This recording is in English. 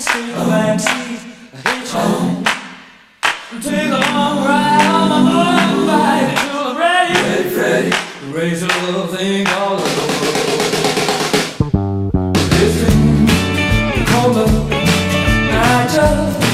Take a backseat, hitchhike. Take a long ride on my motorbike until I'm ready, ready, to raise a little thing called love. This thing called love, I just